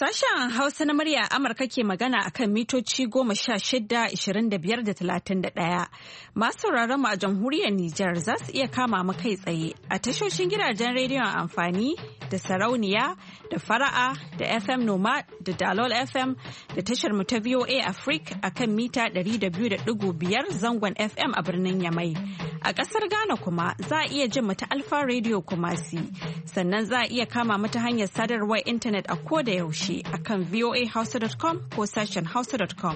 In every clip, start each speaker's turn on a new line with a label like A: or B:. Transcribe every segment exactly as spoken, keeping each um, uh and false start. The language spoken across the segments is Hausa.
A: Sashen Hausa na murya Amurka ke magana akan mitoci goma sha shida, ishirin da biyar da talatin da ɗaya. Masu sauraron mu a jamhuriyar Nijar za su iya kama mu kai tsaye a tashoshin gidajen rediyon amfani da sarauniya da fara'a da F M Noma da Dalol F M da tashar mu ta V O A Africa akan mita ɗari da biyu da ɗigo biyar zangon F M a birnin Yamai. A ƙasar Ghana kuma za a iya jin mu ta Alfa Radio Kumasi. Sannan za a iya kama mu ta hanyar sadarwar intanet a koda yaushe akan voa hausa dot com ko sashen hausa dot com.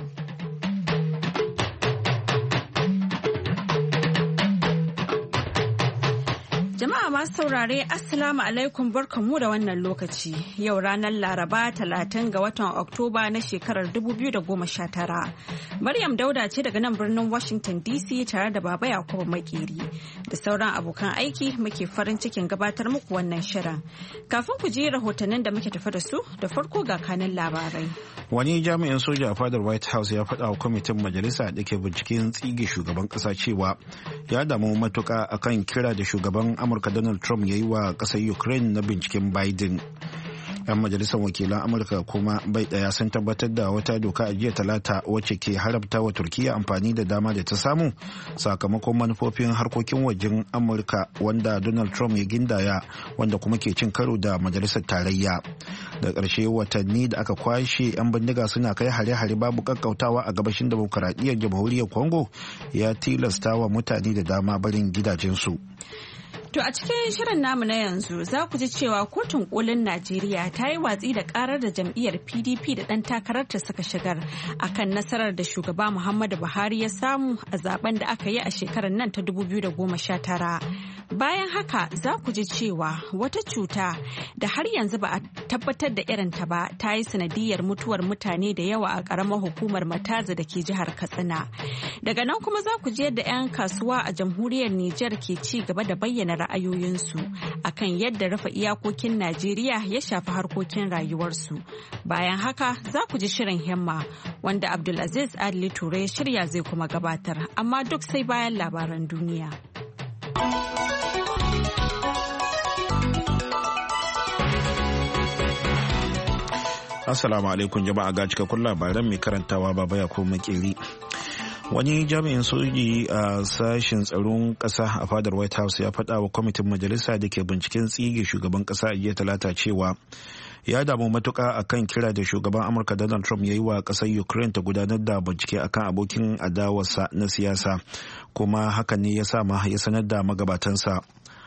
A: Jama'a masu saurare Assalamu alaikum barkanmu da wannan lokaci. Yau ranar Laraba talatin ga watan Oktoba na shekarar dubu biyu da goma sha tara. Maryam Dauda ce daga nan birnin Washington D C tare da Baba Yakubu Makeri. Da sauran abokan aiki muke farin cikin gabatar muku wannan shirin. Kafin ku ji rahotannin da muke tafi da su da farko ga kanin labarai.
B: Wani jami'in soja a fadar White House ya faɗa wa kwamitin majalisa da ke binciken tsige shugaban ƙasa cewa ya damu matuƙa akan kira da shugaban Amurka Donald Trump ya yi wa ƙasar Ukraine na binciken Biden. 'Yan majalisar wakilan Amurka kuma bai ɗaya sun tabbatar da wata doka a jiya talata wacce ke haramta wa Turkiyya amfani da dama da ta samu sakamakon manufofin harkokin wajen Amurka wanda Donald Trump ya gindaya wanda kuma ke cin karo da majalisar tarayya. Da ƙarshe watanni da aka kwashe 'yan bindiga suna kai hare-hare babu kakkautawa a gabashin demokuraɗiyyar jamhuriyar Congo ya tilasta wa mutane da dama barin gidajensu.
A: To a cikin shirin namu na yanzu za ku ji cewa kotun kolin Najeriya ta yi watsi da karar da jam'iyyar P D P da ɗan takararta suka shigar akan nasarar da shugaba Muhammadu Buhari ya samu a zaben da aka yi a shekarar nan ta dubu biyu da goma sha tara. Bayan haka za ku ji cewa wata cuta da har yanzu ba a tabbatar da irinta ba ta yi sanadiyar mutuwar mutane da yawa a ƙaramar hukumar Mataza da ke jihar Katsina. Daga nan kuma za ku ji yadda 'yan kasuwa a jamhuriyar Nijar ke ci gaba da bayyana ra'ayoyinsu akan yadda rufe iyakokin Najeriya ya shafi harkokin rayuwarsu. Bayan haka za ku ji shirin himma wanda Abdulaziz Adli Ture ya shirya zai kuma gabatar, amma duk sai bayan labaran duniya.
B: Assalamu alaikum jama'a, ga cikakkun labaran mai karantawa Baba Yakubu Makeri. Wani jami'in soji a sashen tsaron ƙasa a fadar White House ya faɗa wa kwamitin majalisa da ke binciken tsige shugaban ƙasa a jiya talata cewa ya damu matuƙa akan kira da shugaban Amurka Donald Trump ya yi wa ƙasar Ukraine ta gudanar da bincike akan abokin adawarsa na siyasa, kuma hakan ne ya sa ma ya sanar da magabatansa.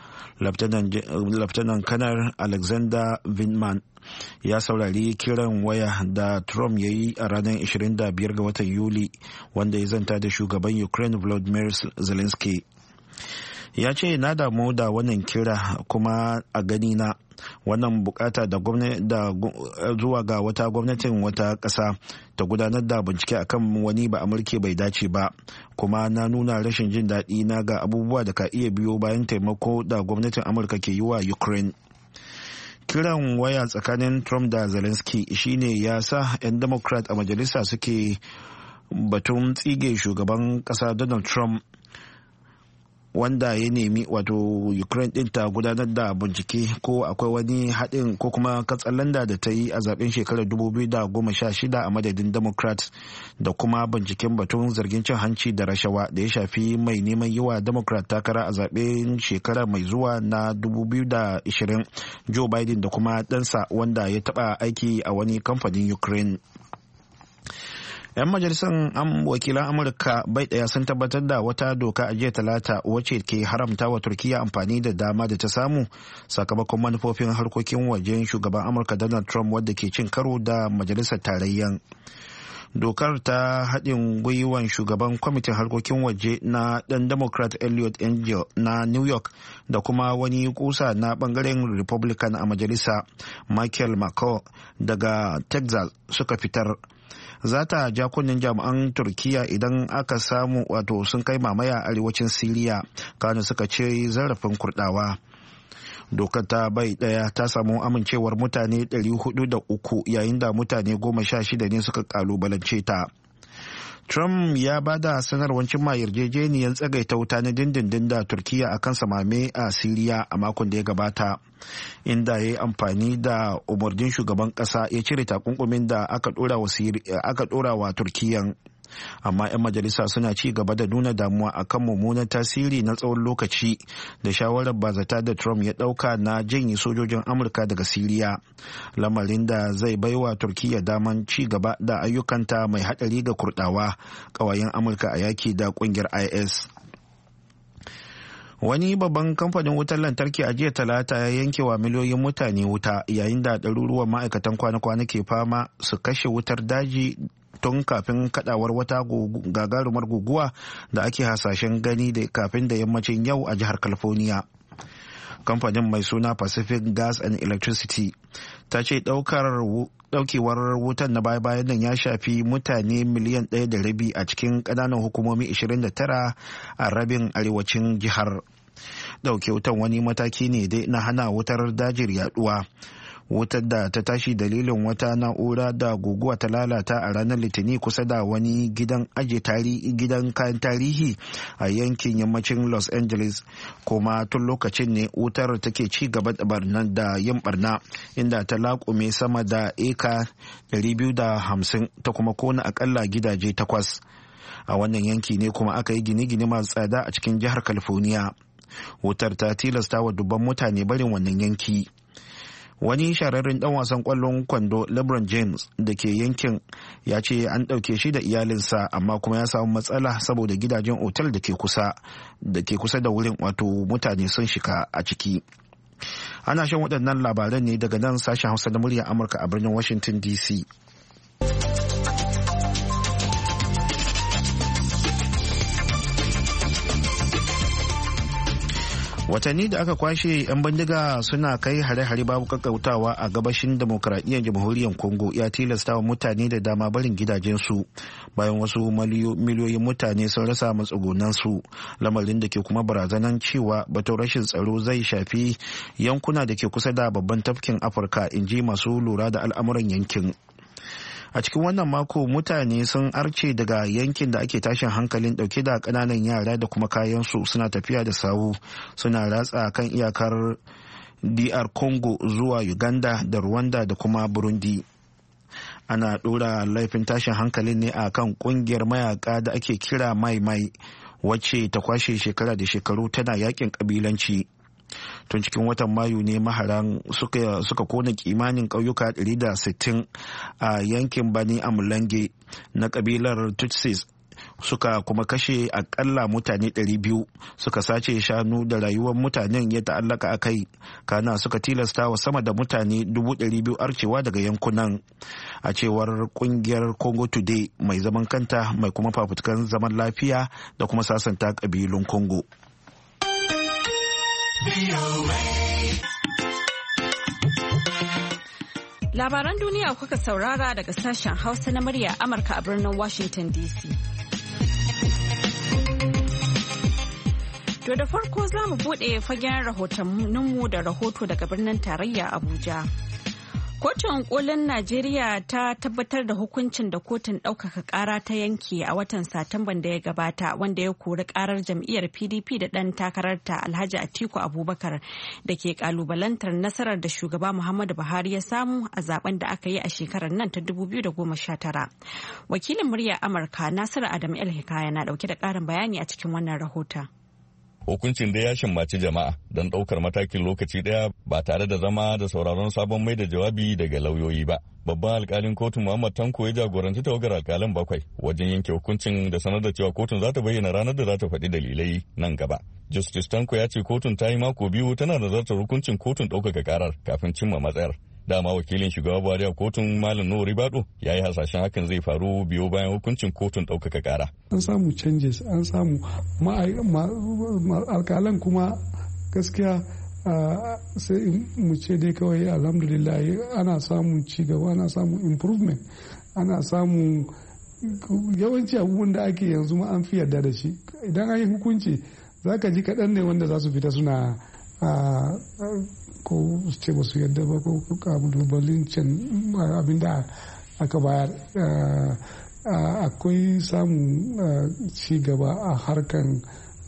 B: Laftanan kanar Alexander Vindman ya saurari kiran waya da Trump ya yi a ranar ishirin da biyar ga watan Yuli wanda ya zanta da shugaban Ukraine Volodymyr Zelensky. Ya ce na damu da wannan kira kuma a gani na wannan bukata da da zuwa ga wata gwamnatin wata ƙasa ta gudanar da bincike akan wani ba amurke bai dace ba, kuma na nuna rashin jin daɗi na ga abubuwa da ka iya biyo bayan taimako da gwamnatin Amurka ke yi wa Ukraine. Kiran waya tsakanin Trump da Zelensky shine ya sa 'yan Democrat a majalisa suke batun tsige shugaban ƙasa Donald Trump wanda ya nemi wato Ukraine din ta gudanar da bincike ko akwai wani haɗin ko kuma katsalanda da ta yi a zaben shekarar dubu biyu da goma sha shida a madadin Democrats, da kuma binciken batun zargin cin hanci da rashawa da ya shafi mai neman yi wa Democrat takara a zaben shekara mai zuwa na dubu biyu da ashirin Joe Biden da kuma ɗansa wanda ya taɓa aiki a wani kamfanin Ukraine. 'Yan majalisar wakilan Amurka bai ɗaya sun tabbatar da wata doka a jiya talata wacce ke haramta wa Turkiyya amfani da dama da ta samu sakamakon manufofin harkokin wajen shugaban Amurka Donald Trump wadda ke cin karo da majalisar tarayyan. Dokar ta haɗin gwiwan shugaban kwamitin harkokin waje na ɗan Democrat Eliot Engel na New York da kuma wani kusa na ɓangaren Republican a majalisa Michael McCall daga Texas suka fitar. Za ta ja kunnen jami'an Turkiyya idan aka samu wato sun kai mamaya a arewacin Siriya kanu suka ce zarafin Kurdawa. Dokar ta bai daya ta samu amincewar mutane ɗari hudu da uku yayin da mutane goma sha shida ne suka kalubalance ta. Trump ya ba da sanarwar cimma yarjejeniyar tsagaita wuta na dindindin da Turkiyya a kan samame a Siriya a makon da ya gabata, inda ya yi amfani da umarnin shugaban ƙasa ya cire takunkumin da aka ɗora wa Turkiyyan. Amma 'yan majalisa suna ci gaba da nuna damuwa akan mummunan tasiri na tsawon lokaci da shawarar bazata da Trump ya dauka na janye sojojin Amurka daga Siriya, lamarin da zai baiwa Turkiyya daman ci gaba da ayyukanta mai hadari ga Kurdawa, kawayen Amurka a yaki da kungiyar I S. Wani babban kamfanin wutar lantarki a jiya talata ya yanke wa miliyoyin mutane wuta yayin da ɗaruruwan ma'aikatan kwana-kwana ke fama su kashe wutar daji tun kafin kadawar wata gagarumar guguwa da ake hasashen gani da kafin da yammacin yau a jihar California. Kamfanin mai suna Pacific Gas and Electricity ta ce daukewar wutan na baya-bayan nan ya shafi mutane miliyan ɗaya da rabi a cikin ƙananan hukumomi ashirin da tara a rabin arewacin jihar. Dauke wutan wani mataki ne dai na hana wutar dajin yaduwa. Wutar da ta tashi dalilin wata na'ura da guguwa ta lalata a ranar Litinin kusa da wani gidan aje gidan kayan tarihi a yankin yammacin Los Angeles, kuma tun lokacin ne wutar take ci gaba da yin barna, inda ta laƙume sama da eka ɗari biyu da hamsin ta kuma kona akalla gidaje takwas. A wannan yanki ne kuma aka yi gine-gine masu tsada a cikin jihar California. Wutar ta tilasta wa dubban mutane barin wannan yanki. Wani shahararren dan wasan kwallon kwando LeBron James da ke yankin ya ce an ɗauke shi da iyalinsa, amma kuma ya samu matsala saboda gidajen otal da ke kusa da ke kusa da wurin, wato mutane sun shika a ciki. Ana shan waɗannan labaran ne daga nan sashen Hausa na muryar Amurka a birnin Washington D C. Watanni da aka kwashe 'yan bindiga suna kai hare-hare babu kakkautawa a gabashin demokradiyyar jamhuriyar Congo ya tilasta wa mutane da dama barin gidajensu bayan wasu miliyoyin mutane sun rasa matsugunansu, lamarin da ke kuma barazanan cewa batun rashin tsaro zai shafi yankuna da ke kusa da babban tafkin Afirka, in ji masu lura da al'amuran yankin. A cikin wannan mako mutane sun arce daga yankin da ake tashin hankalin dauke da kananan yara da kuma kayansu suna tafiya da sawu suna ratsa kan iyakar D R Congo zuwa Uganda da Rwanda da kuma Burundi. Ana dora laifin tashin hankalin ne a kan kungiyar mayaka da ake kira Mai Mai, wacce ta kwashe shekara da shekaru tana yakin kabilanci. Tun cikin watan Mayu ne maharan suka, suka kona kimanin ƙauyuka ɗari da sittin a yankin Bani Amulange na kabilar Tutsis, suka kuma kashe akalla mutane ɗari biyu, suka sace shanu da rayuwar mutanen ya ta'allaka a kai, kana suka tilasta wa sama da mutane dubu ɗari biyu arcewa daga yankunan, a cewar kungiyar Congo Today mai zaman kanta mai kuma fafutukan zaman lafiya da kuma sasanta kabilun Congo.
A: Labaran duniya kuka saurara daga sashen Hausa na murya Amurka a birnin Washington D C. To da farko za mu buɗe fagen rahotanninmu da rahoto daga birnin tarayya Abuja. Kotun kolin Najeriya ta tabbatar da hukuncin da kotun ɗaukaka ƙara ta yanke a watan Satumban da ya gabata, wanda ya kori ƙarar jam'iyyar P D P da ɗan takararta Alhaji Atiku Abubakar da ke ƙalubalantar nasarar da shugaba Muhammadu Buhari ya samu a zaben da aka yi a shekarar nan ta dubu biyu da goma sha tara. Wakilin muryar Amurka Nasiru Adamu El Hikaya na ɗauke da ƙarin bayani a cikin wannan rahoton.
C: Hukuncin da ya shammaci jama'a don ɗaukar matakin lokaci ɗaya ba tare da zama da sauraron sabon mai da jawabi daga lauyoyi ba. Babban alkalin kotun Muhammad Tanko ya jagoranci tawagar alkalan bakwai wajen yanke hukuncin da sanar da cewa kotun za ta bayyana ranar da za ta faɗi dalilai nan gaba. Justice Tanko ya ce kotun ta yi mako biyu tana nazartar hukuncin kotun ɗaukaka karar kafin cimma matsayar. Dama wakilin shugaba Buhari a kotun Malam Nuhu Ribado ya yi hasashen hakan zai faru biyo bayan hukuncin kotun ɗaukaka kara.
D: An samu changes, an samu alkalan kuma gaskiya sai mu ce dai kawai alhamdulillah ana samun cigaba, ana samun improvement, ana samun yawanci abubuwan da ake yanzu ma an fi yarda da shi. Idan an yi hukunci za ka ji kaɗan ne wanda za su fita suna ko su ce ba su yadda ba ko kalubalin can abin da aka bayar. akwai samun ci gaba a harkan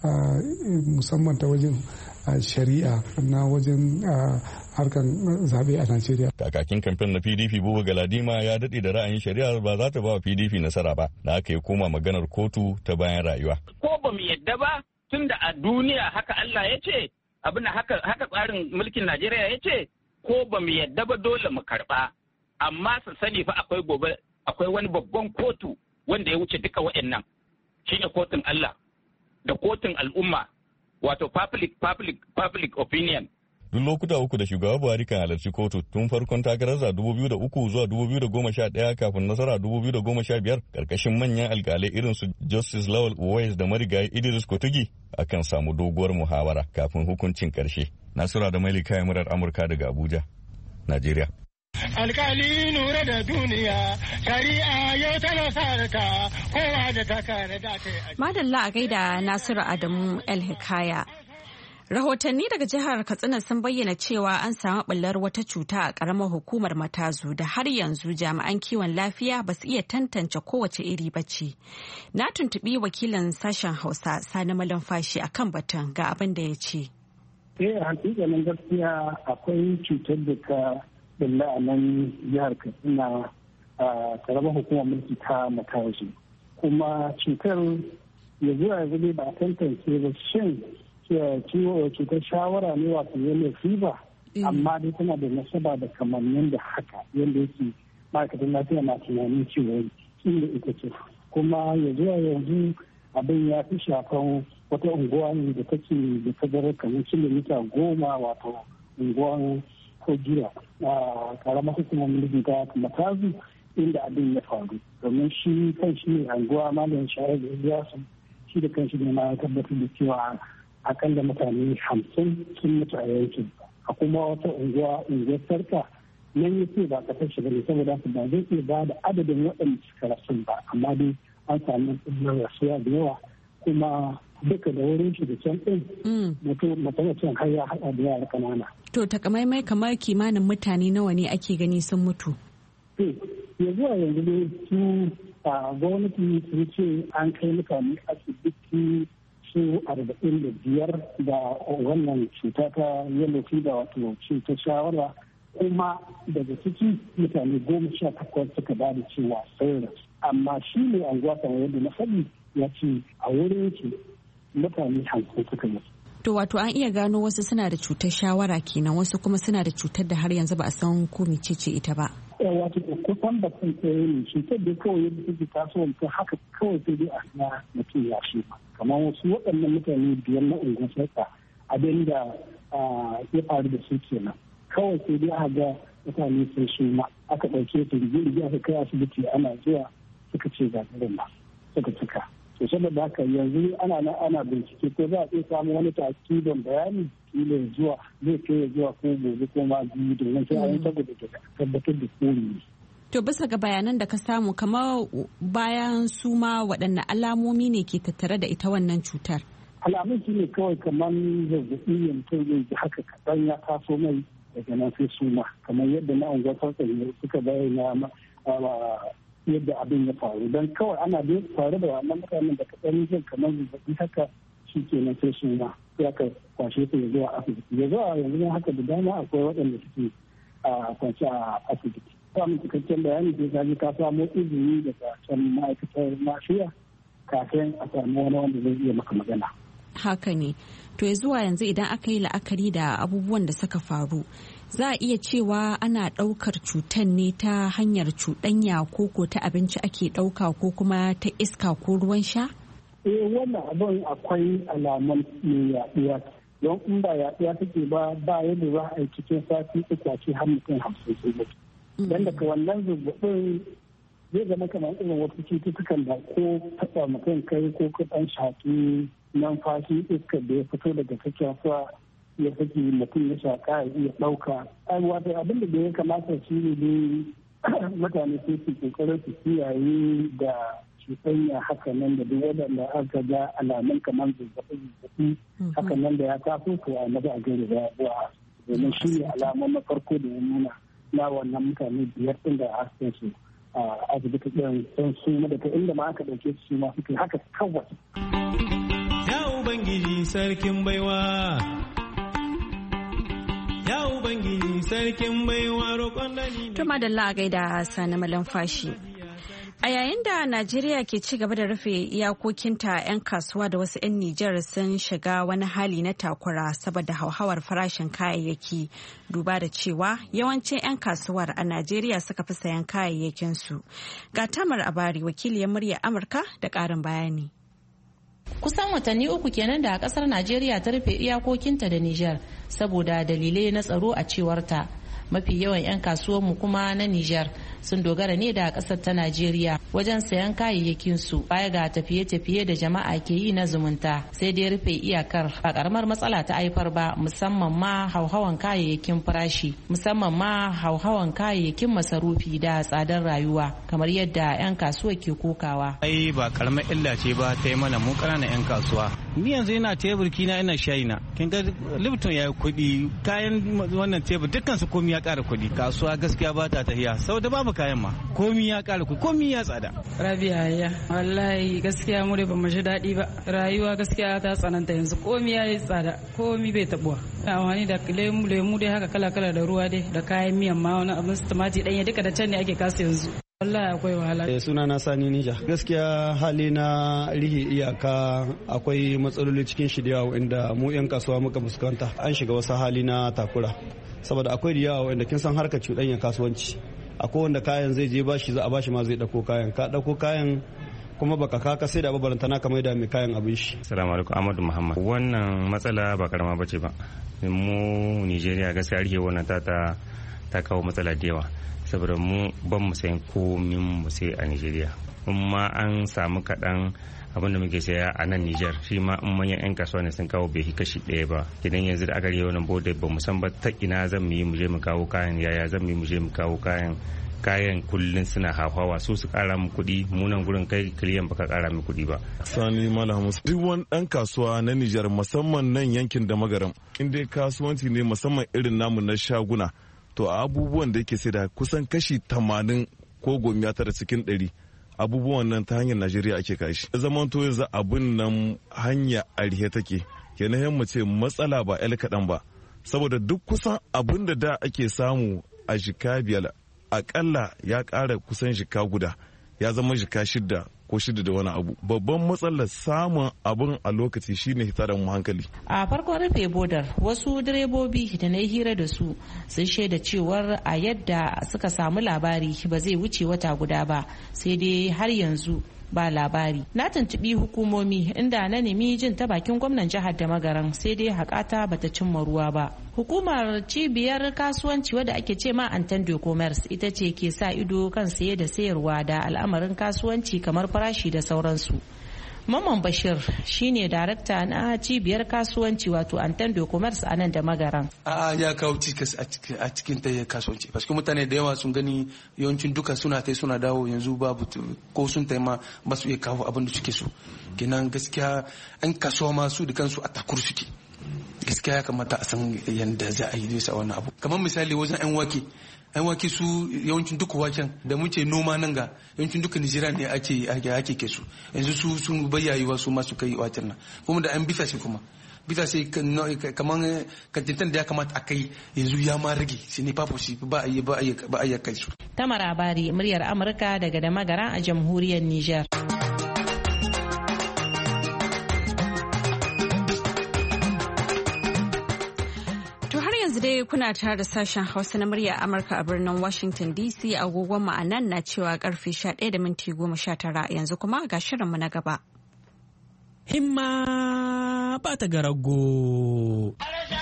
D: musamman ta wajen shari'a na wajen harkan zaɓe a Najeriya.
C: Kakakin kamfen na P D P Buba Galadima ya daɗe da ra'ayin shari'a ba za ta ba wa P D P nasara ba, da aka yi koma maganar kotu ta bayan rayuwa.
E: Ko ba mu yadda ba tun da a duniya haka Allah ya ce, abin haka haka tsarin mulkin Najeriya ya ce, ko ba mu yadda ba dole mu karɓa. Amma su sani fa akwai gobe akwai wani babban kotu wanda ya wuce duka waɗannan. Shi ne kotun Allah da kotun al'umma, wato public public public opinion.
C: Duk lokuta uku da shugaba Buhari kan halarci kotu tun farkon takararsa dubu biyu da uku zuwa dubu biyu da goma sha ɗaya kafin nasara dubu biyu da goma sha biyar karkashin manyan alkalai irin su Justice Lawal Uwais da marigayi Idris Kotugi akan samu doguwar muhawara kafin hukuncin karshe. Nasura da Maili kayan murar Amurka daga Abuja, Najeriya.
F: Alkali nura da duniya, shari'a yau tana sarata kowa da ta kare da ta yi.
A: Madalla a gaida Nasiru Adamu El Hikaya. Rahotanni daga jihar Katsina sun bayyana cewa an samu ɓullar wata cuta a ƙaramar hukumar Matazu da har yanzu jami'an kiwon lafiya ba su iya tantance kowace iri ba ce. Na tuntuɓi wakilin sashen Hausa Sani Malumfashi a kan batun ga abin da ya ce.
G: Eh, hakikanin gaskiya akwai cutar da ta bulla a nan jihar Katsina a ƙaramar hukumar mulki ta Matazu. Kuma cutar ya zuwa yanzu ba a tantance ba shin ciwo cutar shawara ne wato yellow fever amma dai tana da nasaba da kamannin da haka yadda yake ma'aikatan lafiya na tunanin cewa inda ita ce kuma ya zuwa yanzu abin ya fi shafan wata unguwa ne da take da tazarar kamar kilomita goma wato unguwan kogira a karamar hukumar mulki ta Matazu inda abin ya faru domin shi kan shi ne unguwa malam shayar da iyasu shi da kan shi ne ma ya tabbatar da cewa akalla mutane hamsin sun mutu a yankin a kuma wata unguwa unguwar sarka nan ya ce ba kasar shi bane saboda su ba zai iya ba da adadin waɗanda suka rasu ba amma dai an samu ɗin rasuwa da yawa kuma duka da wurin shi da can ɗin mutum har ya haɗa da yara ƙanana.
A: To takamaimai kamar kimanin mutane nawa ne ake gani sun mutu?
G: Ya zuwa yanzu dai su a gwamnati sun ce an kai mutane asibiti su arba'in da biyar da wannan cuta ta yellow fever wato cutar shawara kuma daga ciki mutane goma sha takwas suka ba da cewa sai amma shi ne anguwa kamar yadda na faɗi ya ce a wurin yake mutane hamsin suka mutu.
A: To wato an iya gano wasu suna da cutar shawara kenan wasu kuma suna da cutar da har yanzu ba a san ko mecece ita ba.
G: Wato kusan da sun tsaye ne cutar da kawai yadda take tasowa mutum haka kawai sai dai a na mutum ya shi ba. Kamar wasu waɗannan mutane biyar na unguwar sarka abin da ya faru da su kenan. Kawai sai dai aka ga mutane sun suma aka ɗauke su rige-rige aka kai asibiti ana zuwa suka ce ga ba suka cika. To saboda haka yanzu ana nan ana bincike ko za a iya samu wani takidon bayani kila zuwa zai kai zuwa ko gobe ko ma biyu domin sai an saboda tabbatar da kori.
A: To bisa ga bayanan da ka samu kamar bayan su ma waɗanne alamomi ne ke tattare da ita wannan cutar?
G: Alamun shi ne kawai kamar zazzaɓi yanzu zai ji haka kaɗan ya taso mai daga nan sai suma kamar yadda na unguwar sarsa suka bayyana yadda abin ya faru don kawai ana da faru da wannan mutanen da kaɗan jin kamar zazzaɓi haka shi ke nan sai suma ya ka kwashe su ya zuwa asibiti ya zuwa yanzu haka da dama akwai waɗanda suke kwanci a asibiti. Samun cikakken bayani sai ka ji ka samo izini daga can ma'aikatar lafiya kafin a samu wani wanda zai iya maka magana.
A: Haka ne. To ya zuwa yanzu idan aka yi la'akari da abubuwan da suka faru za a iya cewa ana ɗaukar cutar ne ta hanyar cuɗanya ko ko ta abinci ake ɗauka ko kuma ta iska ko ruwan sha?
G: Eh wannan abin akwai alaman mai yaɗuwa don in ba yaɗuwa take ba ba yadda za a yi cikin sati uku a ce har mutum hamsin sai mutu. Dan daga wannan zazzaɓin zai zama kamar irin wasu cututtukan da ko taɓa mutum kai ko kuɗan shaƙi numfashi iska da ya fito daga cikin sa ya saki mutum ya shaƙa ya iya ɗauka. Wato abin da ya kamata shi ne dai mutane sai su kokarin su kiyaye da cuɗanya haka nan da duk waɗanda aka ga alamun kamar zazzaɓi zazzaɓi haka nan da ya taso to a maza a gari da ya domin shi ne alamun na farko da ya nuna na wannan mutane biyar ɗin da aka su asibiti ɗin don su daga inda ma aka ɗauke su ma suke haka kawai.
H: Ya Ubangiji sarkin baiwa, ya Ubangiji sarkin baiwa roƙon da ni.
A: Tuma da Allah gaida Sani Malamfashi. A yayin da Najeriya ke ci gaba da rufe iyakokinta, 'yan kasuwa da wasu 'yan Nijar sun shiga wani hali na takura saboda hauhawar farashin kayayyaki. Duba da cewa yawancin 'yan kasuwar a Najeriya suka fi sayan kayayyakinsu. Ga Tamar Abari, wakiliyar murya Amurka da ƙarin bayani.
I: Kusan watanni uku kenan da kasar Najeriya ta rufe iyakokinta da Nijar saboda dalilai na tsaro a cewarta. Mafi yawan 'yan kasuwanmu kuma na Nijar sun dogara ne da kasar ta Najeriya wajen sayan kayayyakin su baya ga tafiye-tafiye da jama'a ke yi na zumunta. Sai dai rufe iyakar a karamar matsala ta haifar ba, musamman ma hauhawan kayayyakin farashi, musamman ma hauhawan kayayyakin masarufi da tsadar rayuwa, kamar yadda 'yan kasuwa ke kokawa.
J: Ai ba karamar illa ce ba ta yi mana mu ƙananan 'yan kasuwa. Ni yanzu ina tebur kina ina shayi na. Kin ga Lipton ya yi kuɗi, kayan wannan tebur dukkan su komai ya ƙara kuɗi. Kasuwa gaskiya ba ta tafiya saboda babu kayan ma. Komai ya ƙara kuɗi, komai ya tsada.
K: Rabia ya wallahi gaskiya mu dai ba mu ji daɗi ba. Rayuwa gaskiya ta tsananta yanzu, komai ya yi tsada, komai bai tabuwa. Ina amfani da lemu lemu dai haka kala-kala da ruwa dai da kayan miyan ma wani abin su tumati ɗanye duka da can ne ake kasa yanzu. wallahi akwai wahala.
L: Eh, suna na Sani Nija. Gaskiya hali na rihi iyaka akwai matsaloli cikin shi da yawa inda mu 'yan kasuwa muka fuskanta. An shiga wasu hali na takura. Saboda akwai da yawa inda kin san harkar cuɗanya kasuwanci. Akwai wanda kayan zai je bashi za a bashi ma zai ɗauko kayan. Ka ɗauko kayan kuma baka kaka sai da babaranta na kamar da mai kayan abin shi.
M: Assalamu alaikum, Ahmadu Muhammad. Wannan matsala ba karama bace ba. Mu Nigeria gaskiya rihe wannan ta ta kawo matsala da yawa. Saboda mu ban mu sayan komin mu sai a Nigeria. Amma an samu kaɗan abin da muke saya a nan Niger shi ma in manyan 'yan kasuwa ne sun kawo bai kashi ɗaya ba. Idan yanzu da aka rihe wannan bode ba mu san ba ta ina zan mu yi mu je mu kawo kayan, yaya zan mu yi mu je mu kawo kayan. Kayan kullun suna hawa su su kara mu kuɗi, munan gurin kai kiliyan baka kara mu kuɗi ba.
N: Sani Malam Musa, duk wani ɗan kasuwa na Nijar musamman nan yankin da magaram, in dai kasuwanci ne musamman irin namu na shaguna, to a abubuwan da yake sai da kusan kashi tamanin ko gomiya tara cikin ɗari abubuwan nan ta hanyar Najeriya ake kashi. Zaman to yanzu abin nan hanya a rihe take, kenan mu ce matsala ba el kaɗan ba, saboda duk kusan abin da da ake samu a jika biyar akalla ya ƙara kusan jika guda, ya zama jika shida ko shida da wani abu. Babban matsalar samun abin a lokaci shine hita da mu hankali.
I: A farkon rufe bodar, wasu direbobi da na yi hira da su sun shaida cewar a yadda suka samu labari ba zai wuce wata guda ba, sai dai har yanzu ba labari. Na tuntubi hukumomi inda na nemi jin ta bakin gwamnan jihar da magaran, sai dai hakata bata cimma ruwa ba. Hukumar cibiyar kasuwanci wadda ake ce ma Antando Commerce ita ce ke sa ido kan saye da sayarwa da al'amarin kasuwanci kamar farashi da sauransu. Mamman Bashir shine darakta na cibiyar kasuwanci wato Antando Commerce a nan da magaran.
O: A'a ya kawo cikas a cikin ta kasuwanci. Paske mutane da yawa sun gani yawancin duka suna tai suna dawo yanzu babu ko sun tai ma ba su iya kawo abin da suke so. Kenan gaskiya an kasuwa ma su da kansu a takur suke. Gaskiya ya kamata a san yadda za a yi bisa wannan abu. Kamar misali wajen 'yan wake. yan wake su yawancin duka waken da muke noma nan ga yawancin duka Nigeria ne ake ake ke su yanzu su sun bayyayewa su masu kai waken nan kuma da an bisa shi kuma bisa sai kaman kantintan da ya kamata a kai yanzu ya ma rage shi ne papo shi ba a yi ba a yi kai su.
I: Tamara Bari, muryar Amurka daga da magara a jamhuriyar Niger.
A: dai kuna tare da sashen Hausa na murya Amurka a birnin Washington D C, agogon ma'anan na cewa karfe sha ɗaya da minti goma sha tara, yanzu kuma ga shirinmu na gaba.
H: Himma ba ta garago.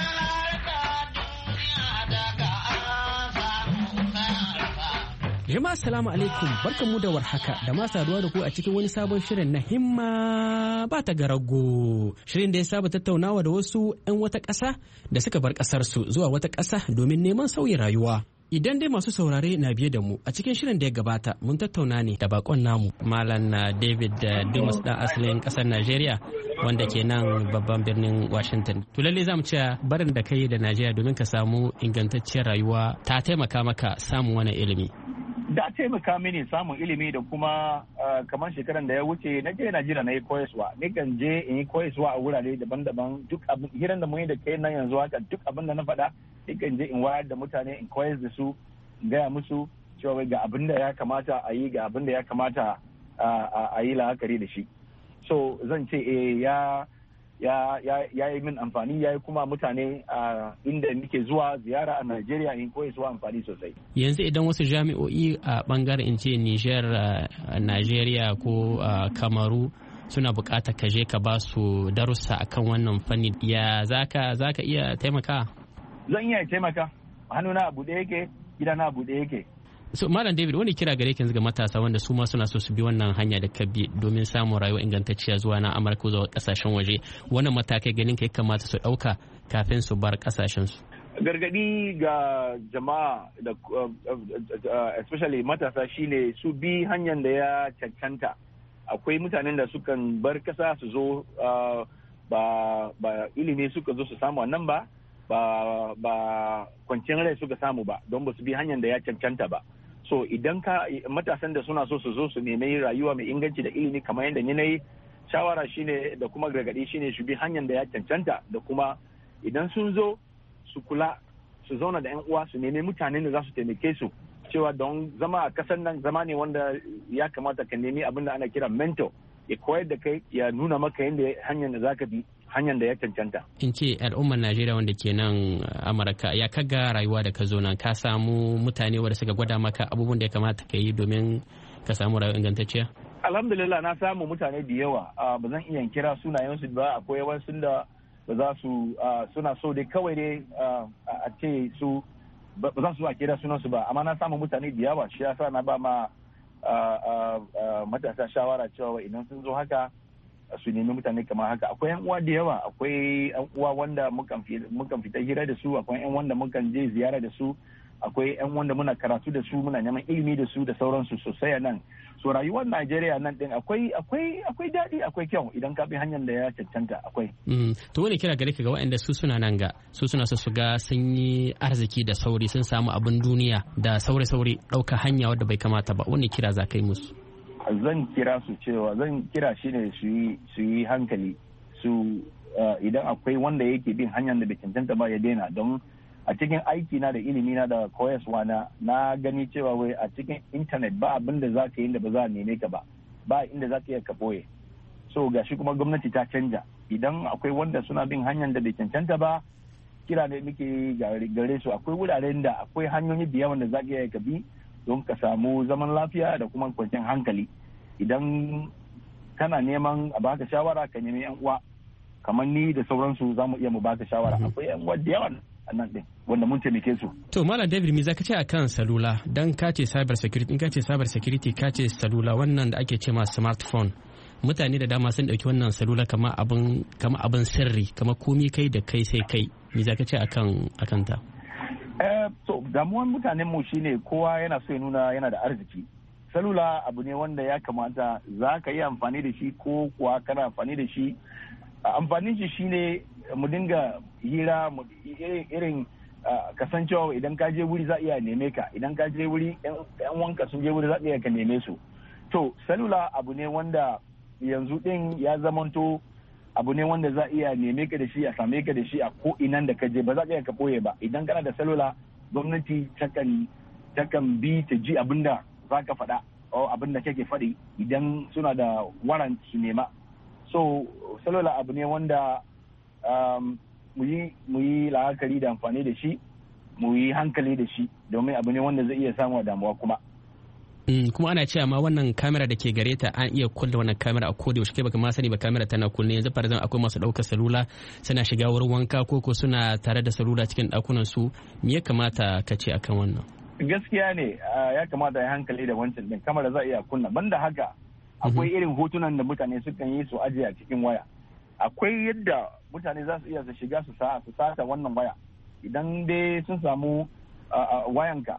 H: Jama'a assalamu alaikum, barkanmu da warhaka da ma saduwa da ku a cikin wani sabon shirin na himma ba ta garago. Shirin da ya saba tattaunawa da wasu 'yan wata ƙasa da suka bar ƙasarsu zuwa wata ƙasa domin neman sauyin rayuwa. Idan dai masu saurare na biye da mu a cikin shirin da ya gabata mun tattauna ne da bakon namu Malam David Dumas dan asalin ƙasar Najeriya wanda ke nan babban birnin Washington. To lalle zamu ce barin da kai da Najeriya domin ka samu ingantacciyar rayuwa ta taimaka maka samun wani ilimi.
P: da taimaka mini samun ilimi da kuma kamar shekaran da ya wuce na je Najeriya na yi koyaswa ni kan je in yi koyaswa a wurare daban-daban duk abin hiran da mun yi da kai nan yanzu haka duk abin da na faɗa ni kan je in wayar da mutane in koyar da su in gaya musu cewa ga abin da ya kamata a yi ga abin da ya kamata a yi la'akari da shi so zan ce eh ya ya yi min amfani ya yi kuma mutane a inda nake zuwa ziyara a Najeriya in koyi su amfani sosai.
H: Yanzu idan wasu jami'o'i a bangaren in ce Niger, Najeriya ko Kamaru suna bukatar ka je ka ba su darussa akan wannan fanni ya zaka zaka iya taimaka?
P: Zan iya taimaka. Hannuna abu da yake, gidana abu da yake.
H: So Malam David wani kira gare ka ga matasa wanda su ma suna so su bi wannan hanya da ka bi domin samun rayuwa ingantacciya zuwa na Amurka zuwa kasashen waje wannan matakai ganin kai kamata su dauka kafin su bar kasashen su.
P: Gargadi ga jama'a da especially matasa shine su bi hanyar da ya cancanta. Akwai mutanen da sukan bar kasa su zo ba ba ilimi suka zo su samu nan ba ba ba kwanciyar rai suka samu ba don ba su bi hanyar da ya cancanta ba. So idan ka matasan da suna so su zo su nemi rayuwa mai inganci da ilimi kamar yadda ni na yi shawara shine da kuma gargaɗi shine su bi hanyar da ya cancanta da kuma idan sun zo su kula su zauna da yan uwa su nemi mutanen da za su taimake su cewa don zama a kasar nan zama ne wanda ya kamata ka nemi abin da ana kira mentor ya koyar da kai ya nuna maka yadda hanyar da za ka bi hanyar da ya cancanta.
H: In ce al'ummar Najeriya wanda ke nan Amurka ya kaga rayuwa da ka zo nan ka samu mutane wanda suka gwada maka abubuwan da ya kamata ka yi domin ka samu rayuwa ingantacciya?
P: Alhamdulillah na samu mutane da yawa ba zan iya kira sunayensu ba akwai wasu da ba za su suna so dai kawai dai a ce su ba za su a kira sunansu ba amma na samu mutane da yawa shi yasa na ba ma matasa shawara cewa idan sun zo haka su nemi mutane kamar haka akwai yan uwa da yawa akwai yan uwa wanda mukan fita hira da su akwai yan wanda mukan je ziyara da su akwai yan wanda muna karatu da su muna neman ilimi da su da sauransu sosai a nan so rayuwar Najeriya nan din akwai akwai akwai daɗi akwai kyau idan ka bi hanyar da ya cancanta akwai.
H: To wani kira gare ka ga waɗanda su suna nan ga su suna so su ga sun yi arziki da sauri sun samu abin duniya da saure-saure ɗauka hanya wadda bai kamata ba wani kira za ka yi musu?
P: Zan kira su cewa zan kira shi ne su yi hankali su idan akwai wanda yake bin hanyar da bai cancanta ba ya daina don a cikin aiki na da ilimi na da koyaswa na na gani cewa wai a cikin intanet ba abin da za ka yi da ba za a neme ka ba ba inda za ka iya ka boye so gashi kuma gwamnati ta canja idan akwai wanda suna bin hanyar da bai cancanta ba kira ne muke gare su akwai wuraren da akwai hanyoyi da yawan da za ka iya ka bi don ka samu zaman lafiya da kuma kwanciyar hankali idan kana neman a baka shawara ka nemi yan uwa kamar ni da sauransu za mu iya mu baka shawara akwai yan uwa da yawan a nan din wanda mun taimake su.
H: To Malam David me zaka ce akan salula dan ka ce cyber security in ka ce cyber security ka ce salula wannan da ake ce ma smartphone mutane da dama sun dauki wannan salula kama abin kama abin sirri kama komi kai da kai sai kai me zaka ce akan akan ta?
P: Eh so damuwan mutanen mu shine kowa yana so ya nuna yana da arziki. Salula abu ne wanda ya kamata za ka yi amfani da shi ko kuwa kana amfani da shi amfanin shi shine mu dinga hira irin kasancewa idan ka je wuri za iya neme ka idan ka je wuri yan wanka sun je wuri za iya ka neme su to salula abu ne wanda yanzu din ya zamanto abu ne wanda za iya neme ka da shi a same ka da shi a ko inan da ka je ba za ka iya ka boye ba idan kana da salula gwamnati takan takan bi ta ji abinda za ka faɗa o abinda kake faɗi idan suna da warrant su nema so salula abu ne wanda um, mu yi la'akari da amfani da shi mu yi hankali da shi domin abu ne wanda zai iya samu damuwa kuma
H: mm, kuma ana cewa ma wannan kamera da ke gare ta an iya kulle wannan kamera a koda yaushe kai baka ma sani ba kamera tana kunne yanzu farzan akwai masu ɗaukar salula suna shiga wurin wanka ko ko suna tare da salula cikin ɗakunan su me ya kamata ka ce akan wannan
P: gaskiya ne ya kamata ya hankali da wancan din kamera za a iya kunna banda haka akwai irin hotunan da mutane sukan yi su ajiye a cikin waya akwai yadda mutane za su iya su shiga su su sata wannan waya idan dai sun samu wayanka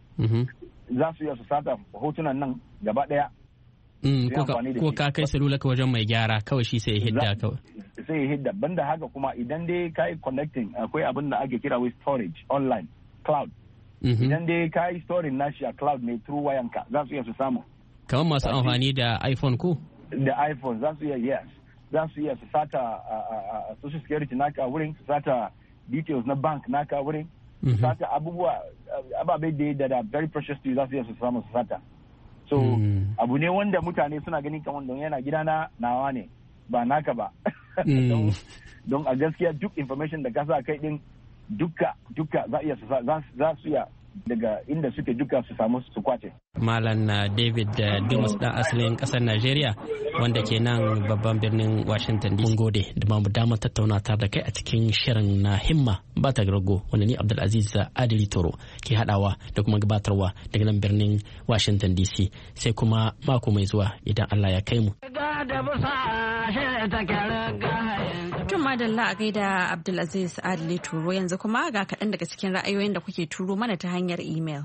P: za su iya su sata hotunan nan gaba daya
H: ko ka kai salula ka wajen mai gyara kawai shi sai ya hidda kawai
P: sai ya hidda banda haka kuma idan dai ka yi connecting akwai abin da ake kira with storage online cloud idan dai ka yi storing nashi a cloud ne through wayanka za su iya su samu
H: kamar masu amfani da iPhone ko
P: da iPhone za su iya yes za su iya su sata social security naka a wurin su sata details na bank naka a wurin su sata abubuwa ababai da da very precious to you za su iya su samu su sata so abu ne wanda mutane suna ganin kamar don yana gidana nawa ne ba naka ba don a gaskiya duk information da ka sa kai din duka duka za iya za su iya daga inda suke duka su samu su kwace.
H: Malam David Dumas dan asalin kasar Najeriya wanda ke nan babban birnin Washington D C. Mun gode da mu damar tattauna tare da kai a cikin shirin na himma ba ta rago wanda ni Abdulaziz Adili Toro ke hadawa da kuma gabatarwa daga nan birnin Washington D C sai kuma mako mai zuwa idan Allah ya kai mu.
A: Tun madalla a gaida Abdulaziz Adili Turo yanzu kuma ga kaɗan daga cikin ra'ayoyin da kuke turo mana ta hanyar imel.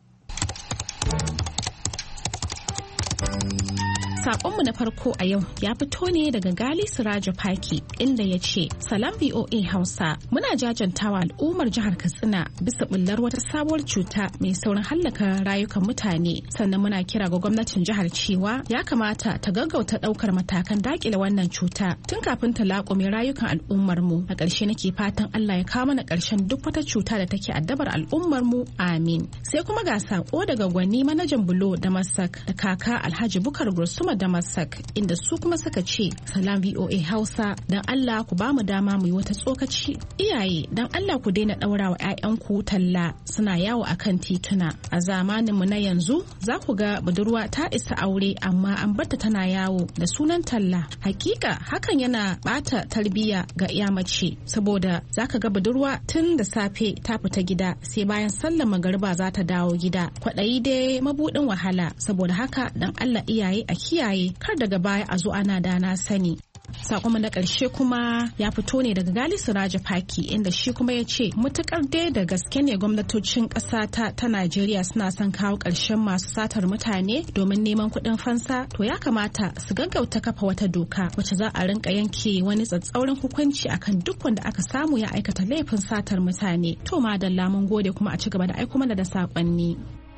Q: Sakonmu na farko a yau ya fito ne daga Gali Siraja Faki inda ya ce, Salam V O A Hausa, muna jajantawa al'ummar jihar Katsina bisa bullar wata sabuwar cuta mai saurin hallaka rayukan mutane. Sannan muna kira ga gwamnatin jihar cewa ya kamata ta gaggauta daukar matakan dakile wannan cuta tun kafin ta laƙume rayukan al'ummar mu. A ƙarshe nake fatan Allah ya kawo mana ƙarshen duk wata cuta da take addabar al'ummar mu. Amin. Sai kuma ga sako daga Gwani manajan Bulo da Masak da kaka Alhaji Bukar Gursuma Damasak inda su kuma suka ce Salam V O A Hausa dan Allah ku ba mu dama mu yi wata tsokaci iyaye dan Allah ku daina daura wa ƴaƴanku talla suna yawo akan tituna a zamanin mu na yanzu za ku ga budurwa ta isa aure amma an barta tana yawo da sunan talla hakika hakan yana bata tarbiyya ga iya mace saboda zaka ga budurwa tun da safe ta fita gida sai bayan sallar magariba za ta dawo gida kwaɗayi dai mabudin wahala saboda haka dan Allah iyaye a kiyaye kar daga baya a zo ana da na sani. Sakonmu na ƙarshe kuma ya fito ne daga Gali Siraja Faki inda shi kuma ya ce mutukar dai da gaske ne gwamnatocin ƙasa ta ta Najeriya suna son kawo ƙarshen masu satar mutane domin neman kuɗin fansa to ya kamata su gaggauta kafa wata doka wacce za a rinka yanke wani tsatsauran hukunci akan duk wanda aka samu ya aikata laifin satar mutane. To madalla mun gode kuma a ci gaba da aiko mana da saƙonni.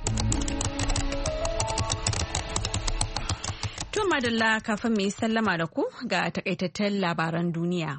A: To madalla kafin mu yi sallama da ku ga takaitattun labaran duniya.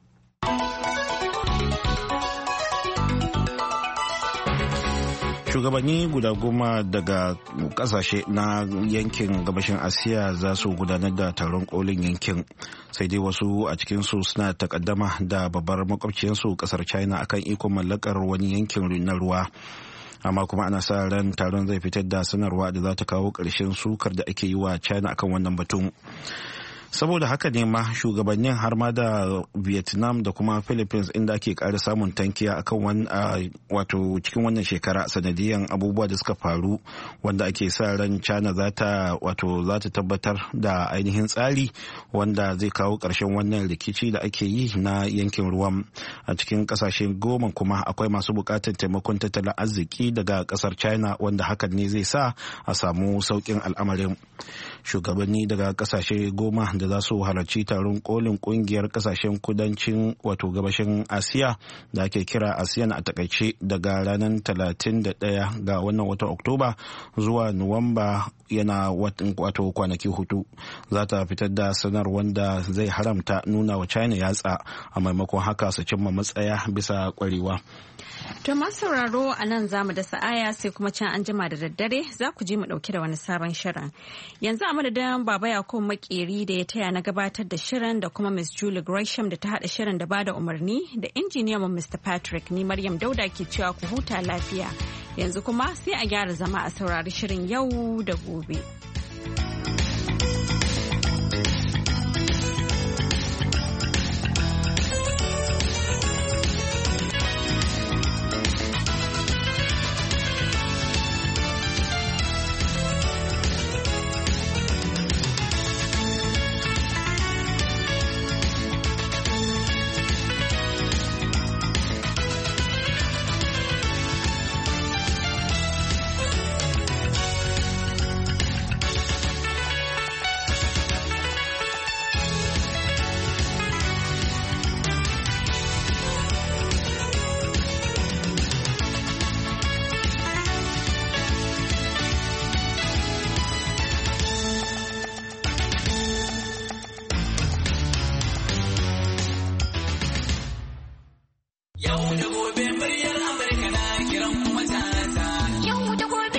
B: Shugabanni guda goma daga kasashe na yankin gabashin Asiya za su gudanar da taron kolin yankin sai dai wasu a cikinsu suna takaddama da babbar makwabciyarsu kasar China akan ikon mallakar wani yankin na ruwa. Amma kuma ana sa ran taron zai fitar da sanarwa da za ta kawo ƙarshen sukar da ake yi wa China akan wannan batun. Saboda haka ne ma shugabannin har ma da Vietnam da kuma Philippines inda ake ƙara samun tankiya akan wato cikin wannan shekara sanadiyan abubuwa da suka faru wanda ake sa ran China za ta wato za ta tabbatar da ainihin tsari wanda zai kawo ƙarshen wannan rikici da ake yi na yankin ruwan. A cikin ƙasashen goma kuma akwai masu buƙatar taimakon tattalin arziki daga ƙasar China wanda hakan ne zai sa a samu sauƙin al'amarin. Shugabanni daga ƙasashe goma da za su halarci taron kolin kungiyar kasashen kudancin wato gabashin Asiya da ake kira ASEAN a takaice daga ranar talatin da ɗaya ga wannan watan Oktoba zuwa Nuwamba yana wato kwanaki hudu za ta fitar da sanar wanda zai haramta nuna wa China yatsa a maimakon haka su cimma matsaya bisa kwarewa.
A: To masu sauraro a nan za mu da sa'aya sai kuma can an jima da daddare za ku je mu dauke da wani sabon shirin. Yanzu a madadin Baba Yakubu Makeri da ya taya na gabatar da shirin da kuma Miss Julie Gresham da ta hada shirin da bada umarni da injiniyan Mister Patrick ni Maryam Dauda ke cewa ku huta lafiya. Yanzu kuma sai a gyara zama a saurari shirin yau da gobe.